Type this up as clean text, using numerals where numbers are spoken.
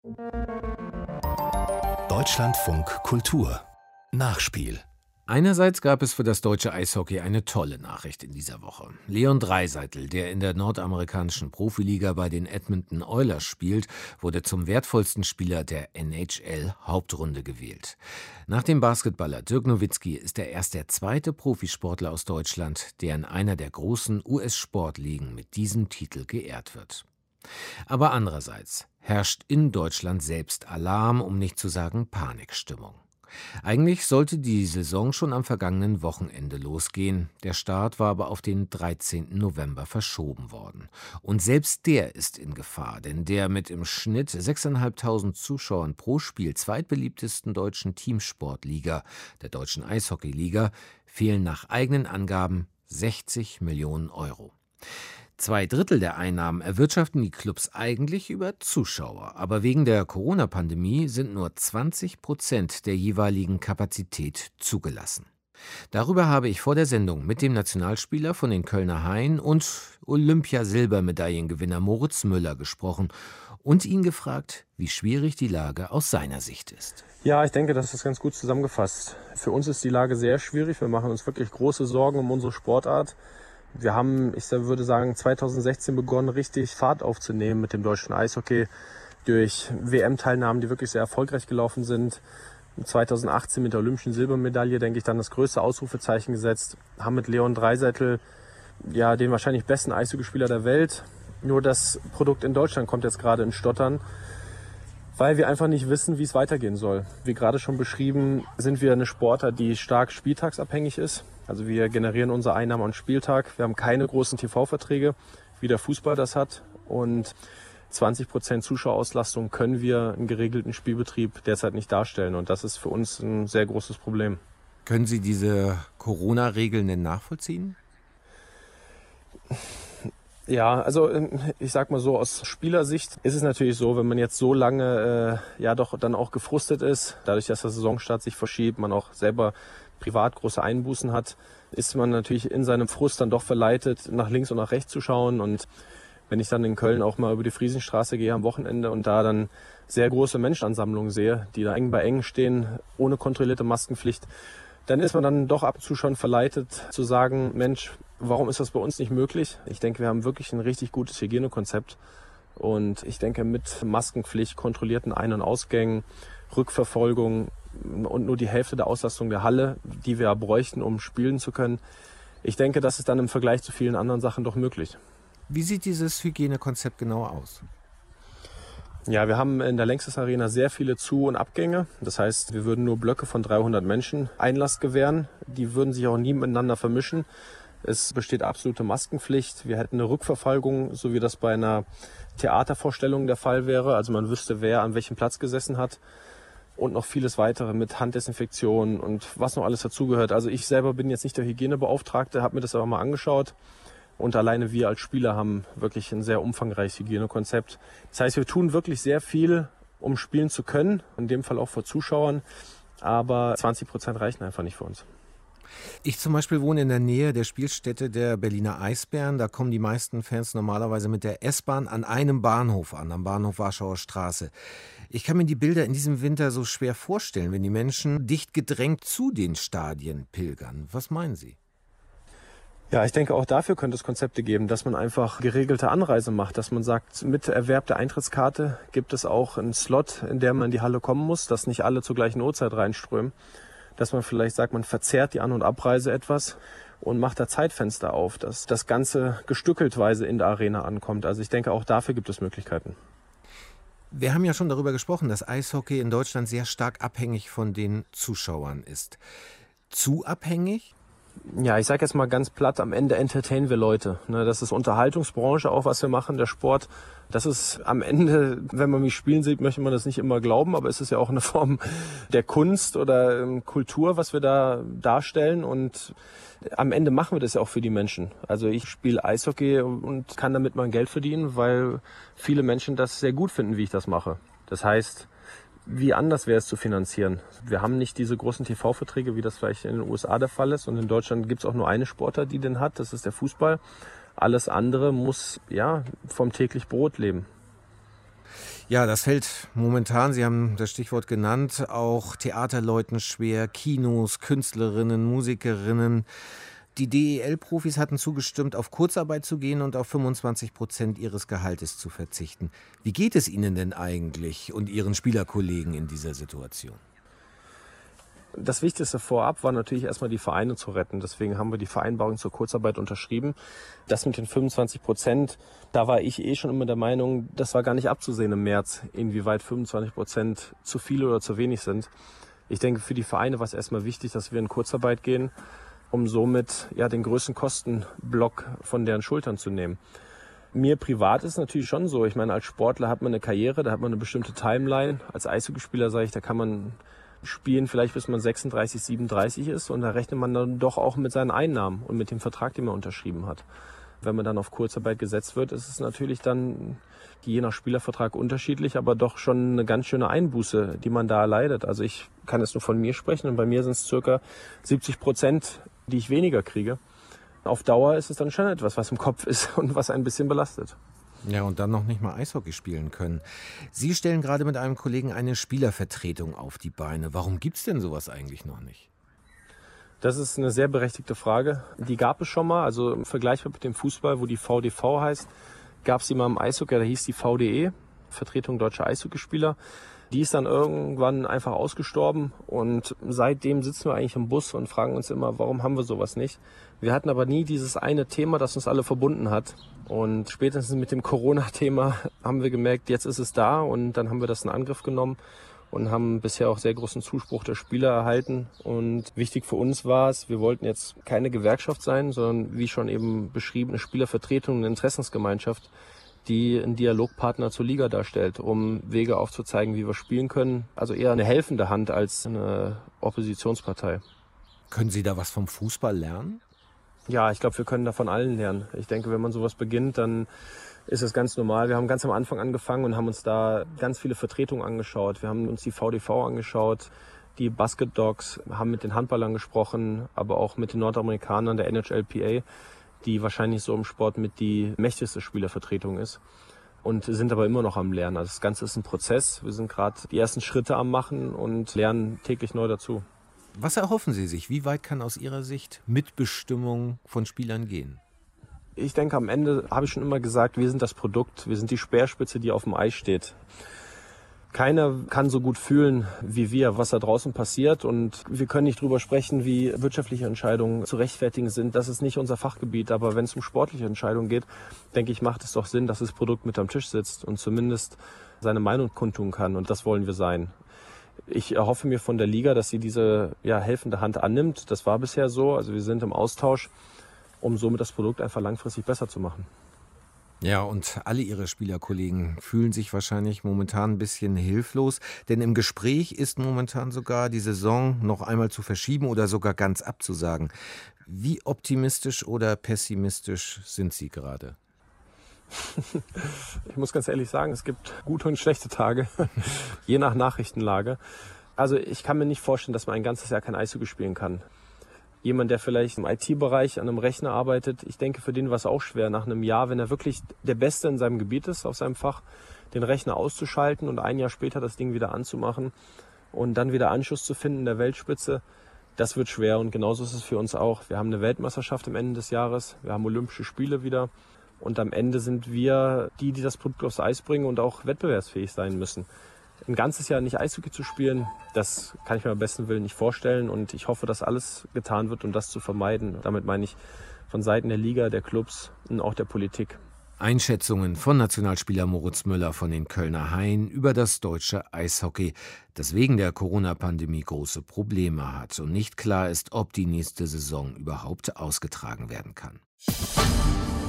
Deutschlandfunk Kultur Nachspiel. Einerseits gab es für das deutsche Eishockey eine tolle Nachricht in dieser Woche. Leon Draisaitl, der in der nordamerikanischen Profiliga bei den Edmonton Oilers spielt, wurde zum wertvollsten Spieler der NHL-Hauptrunde gewählt. Nach dem Basketballer Dirk Nowitzki ist er erst der zweite Profisportler aus Deutschland, der in einer der großen US-Sportligen mit diesem Titel geehrt wird. Aber andererseits herrscht in Deutschland selbst Alarm, um nicht zu sagen Panikstimmung. Eigentlich sollte die Saison schon am vergangenen Wochenende losgehen. Der Start war aber auf den 13. November verschoben worden. Und selbst der ist in Gefahr, denn der mit im Schnitt 6.500 Zuschauern pro Spiel zweitbeliebtesten deutschen Teamsportliga, der Deutschen Eishockeyliga, fehlen nach eigenen Angaben 60 Millionen Euro. 2/3 der Einnahmen erwirtschaften die Clubs eigentlich über Zuschauer, aber wegen der Corona-Pandemie sind nur 20% der jeweiligen Kapazität zugelassen. Darüber habe ich vor der Sendung mit dem Nationalspieler von den Kölner Haien und Olympia-Silbermedaillengewinner Moritz Müller gesprochen und ihn gefragt, wie schwierig die Lage aus seiner Sicht ist. Ja, ich denke, das ist ganz gut zusammengefasst. Für uns ist die Lage sehr schwierig. Wir machen uns wirklich große Sorgen um unsere Sportart. Wir haben, ich würde sagen, 2016 begonnen, richtig Fahrt aufzunehmen mit dem deutschen Eishockey durch WM-Teilnahmen, die wirklich sehr erfolgreich gelaufen sind. 2018 mit der olympischen Silbermedaille, denke ich, dann das größte Ausrufezeichen gesetzt. Haben mit Leon Draisaitl ja den wahrscheinlich besten Eishockeyspieler der Welt. Nur das Produkt in Deutschland kommt jetzt gerade in Stottern, weil wir einfach nicht wissen, wie es weitergehen soll. Wie gerade schon beschrieben, sind wir eine Sportart, die stark spieltagsabhängig ist. Also wir generieren unsere Einnahmen am Spieltag. Wir haben keine großen TV-Verträge, wie der Fußball das hat. Und 20% Zuschauerauslastung können wir im geregelten Spielbetrieb derzeit nicht darstellen. Und das ist für uns ein sehr großes Problem. Können Sie diese Corona-Regeln denn nachvollziehen? Ja, also ich sag mal so, aus Spielersicht ist es natürlich so, wenn man jetzt so lange doch dann auch gefrustet ist, dadurch, dass der Saisonstart sich verschiebt, man auch selber privat große Einbußen hat, ist man natürlich in seinem Frust dann doch verleitet, nach links und nach rechts zu schauen. Und wenn ich dann in Köln auch mal über die Friesenstraße gehe am Wochenende und da dann sehr große Menschenansammlungen sehe, die da eng bei eng stehen, ohne kontrollierte Maskenpflicht, dann ist man dann doch ab und zu schon verleitet zu sagen, Mensch, warum ist das bei uns nicht möglich? Ich denke, wir haben wirklich ein richtig gutes Hygienekonzept. Und ich denke, mit Maskenpflicht, kontrollierten Ein- und Ausgängen, Rückverfolgung und nur die Hälfte der Auslastung der Halle, die wir bräuchten, um spielen zu können. Ich denke, das ist dann im Vergleich zu vielen anderen Sachen doch möglich. Wie sieht dieses Hygienekonzept genau aus? Ja, wir haben in der Längstes Arena sehr viele Zu- und Abgänge. Das heißt, wir würden nur Blöcke von 300 Menschen Einlass gewähren. Die würden sich auch nie miteinander vermischen. Es besteht absolute Maskenpflicht. Wir hätten eine Rückverfolgung, so wie das bei einer Theatervorstellung der Fall wäre. Also man wüsste, wer an welchem Platz gesessen hat. Und noch vieles weitere mit Handdesinfektion und was noch alles dazugehört. Also ich selber bin jetzt nicht der Hygienebeauftragte, habe mir das aber mal angeschaut. Und alleine wir als Spieler haben wirklich ein sehr umfangreiches Hygienekonzept. Das heißt, wir tun wirklich sehr viel, um spielen zu können. In dem Fall auch vor Zuschauern. Aber 20% reichen einfach nicht für uns. Ich zum Beispiel wohne in der Nähe der Spielstätte der Berliner Eisbären. Da kommen die meisten Fans normalerweise mit der S-Bahn an einem Bahnhof an, am Bahnhof Warschauer Straße. Ich kann mir die Bilder in diesem Winter so schwer vorstellen, wenn die Menschen dicht gedrängt zu den Stadien pilgern. Was meinen Sie? Ja, ich denke, auch dafür könnte es Konzepte geben, dass man einfach geregelte Anreise macht, dass man sagt, mit Erwerb der Eintrittskarte gibt es auch einen Slot, in der man in die Halle kommen muss, dass nicht alle zur gleichen Uhrzeit reinströmen. Dass man vielleicht sagt, man verzerrt die An- und Abreise etwas und macht da Zeitfenster auf, dass das Ganze gestückeltweise in der Arena ankommt. Also ich denke, auch dafür gibt es Möglichkeiten. Wir haben ja schon darüber gesprochen, dass Eishockey in Deutschland sehr stark abhängig von den Zuschauern ist. Zu abhängig? Ja, ich sage jetzt mal ganz platt, am Ende entertainen wir Leute. Das ist Unterhaltungsbranche auch, was wir machen, der Sport. Das ist am Ende, wenn man mich spielen sieht, möchte man das nicht immer glauben, aber es ist ja auch eine Form der Kunst oder Kultur, was wir da darstellen. Und am Ende machen wir das ja auch für die Menschen. Also ich spiele Eishockey und kann damit mein Geld verdienen, weil viele Menschen das sehr gut finden, wie ich das mache. Das heißt, wie anders wäre es zu finanzieren? Wir haben nicht diese großen TV-Verträge, wie das vielleicht in den USA der Fall ist. Und in Deutschland gibt es auch nur eine Sportart, die den hat. Das ist der Fußball. Alles andere muss vom täglich Brot leben. Ja, das fällt momentan, Sie haben das Stichwort genannt, auch Theaterleuten schwer, Kinos, Künstlerinnen, Musikerinnen. Die DEL-Profis hatten zugestimmt, auf Kurzarbeit zu gehen und auf 25% ihres Gehaltes zu verzichten. Wie geht es Ihnen denn eigentlich und Ihren Spielerkollegen in dieser Situation? Das Wichtigste vorab war natürlich erstmal die Vereine zu retten. Deswegen haben wir die Vereinbarung zur Kurzarbeit unterschrieben. Das mit den 25%, da war ich schon immer der Meinung, das war gar nicht abzusehen im März, inwieweit 25% zu viel oder zu wenig sind. Ich denke, für die Vereine war es erstmal wichtig, dass wir in Kurzarbeit gehen, um somit den größten Kostenblock von deren Schultern zu nehmen. Mir privat ist es natürlich schon so. Ich meine, als Sportler hat man eine Karriere, da hat man eine bestimmte Timeline. Als Eishockeyspieler sage ich, da kann man spielen, vielleicht bis man 36, 37 ist, und da rechnet man dann doch auch mit seinen Einnahmen und mit dem Vertrag, den man unterschrieben hat. Wenn man dann auf Kurzarbeit gesetzt wird, ist es natürlich dann je nach Spielervertrag unterschiedlich, aber doch schon eine ganz schöne Einbuße, die man da erleidet. Also ich kann jetzt nur von mir sprechen, und bei mir sind es circa 70%, die ich weniger kriege. Auf Dauer ist es dann schon etwas, was im Kopf ist und was ein bisschen belastet. Ja, und dann noch nicht mal Eishockey spielen können. Sie stellen gerade mit einem Kollegen eine Spielervertretung auf die Beine. Warum gibt's denn sowas eigentlich noch nicht? Das ist eine sehr berechtigte Frage. Die gab es schon mal, also vergleichbar mit dem Fußball, wo die VDV heißt, gab es die mal im Eishockey, da hieß die VDE, Vertretung deutscher Eishockeyspieler. Die ist dann irgendwann einfach ausgestorben, und seitdem sitzen wir eigentlich im Bus und fragen uns immer, warum haben wir sowas nicht? Wir hatten aber nie dieses eine Thema, das uns alle verbunden hat. Und spätestens mit dem Corona-Thema haben wir gemerkt, jetzt ist es da, und dann haben wir das in Angriff genommen und haben bisher auch sehr großen Zuspruch der Spieler erhalten. Und wichtig für uns war es, wir wollten jetzt keine Gewerkschaft sein, sondern wie schon eben beschrieben, eine Spielervertretung, eine Interessensgemeinschaft, die einen Dialogpartner zur Liga darstellt, um Wege aufzuzeigen, wie wir spielen können. Also eher eine helfende Hand als eine Oppositionspartei. Können Sie da was vom Fußball lernen? Ja, ich glaube, wir können da von allen lernen. Ich denke, wenn man sowas beginnt, dann ist es ganz normal. Wir haben ganz am Anfang angefangen und haben uns da ganz viele Vertretungen angeschaut. Wir haben uns die VDV angeschaut, die Basket Dogs, haben mit den Handballern gesprochen, aber auch mit den Nordamerikanern der NHLPA, die wahrscheinlich so im Sport mit die mächtigste Spielervertretung ist, und sind aber immer noch am Lernen. Also das Ganze ist ein Prozess. Wir sind gerade die ersten Schritte am Machen und lernen täglich neu dazu. Was erhoffen Sie sich? Wie weit kann aus Ihrer Sicht Mitbestimmung von Spielern gehen? Ich denke, am Ende habe ich schon immer gesagt, wir sind das Produkt, wir sind die Speerspitze, die auf dem Eis steht. Keiner kann so gut fühlen wie wir, was da draußen passiert, und wir können nicht drüber sprechen, wie wirtschaftliche Entscheidungen zu rechtfertigen sind. Das ist nicht unser Fachgebiet, aber wenn es um sportliche Entscheidungen geht, denke ich, macht es doch Sinn, dass das Produkt mit am Tisch sitzt und zumindest seine Meinung kundtun kann, und das wollen wir sein. Ich erhoffe mir von der Liga, dass sie diese helfende Hand annimmt. Das war bisher so, also wir sind im Austausch, um somit das Produkt einfach langfristig besser zu machen. Ja, und alle Ihre Spielerkollegen fühlen sich wahrscheinlich momentan ein bisschen hilflos, denn im Gespräch ist momentan sogar die Saison noch einmal zu verschieben oder sogar ganz abzusagen. Wie optimistisch oder pessimistisch sind Sie gerade? Ich muss ganz ehrlich sagen, es gibt gute und schlechte Tage, je nach Nachrichtenlage. Also ich kann mir nicht vorstellen, dass man ein ganzes Jahr kein Eishockey spielen kann. Jemand, der vielleicht im IT-Bereich an einem Rechner arbeitet, ich denke, für den war es auch schwer, nach einem Jahr, wenn er wirklich der Beste in seinem Gebiet ist, auf seinem Fach, den Rechner auszuschalten und ein Jahr später das Ding wieder anzumachen und dann wieder Anschluss zu finden in der Weltspitze. Das wird schwer, und genauso ist es für uns auch. Wir haben eine Weltmeisterschaft am Ende des Jahres, wir haben Olympische Spiele wieder, und am Ende sind wir die das Produkt aufs Eis bringen und auch wettbewerbsfähig sein müssen. Ein ganzes Jahr nicht Eishockey zu spielen, das kann ich mir am besten Willen nicht vorstellen, und ich hoffe, dass alles getan wird, um das zu vermeiden. Damit meine ich von Seiten der Liga, der Clubs und auch der Politik. Einschätzungen von Nationalspieler Moritz Müller von den Kölner Haien über das deutsche Eishockey, das wegen der Corona-Pandemie große Probleme hat und nicht klar ist, ob die nächste Saison überhaupt ausgetragen werden kann.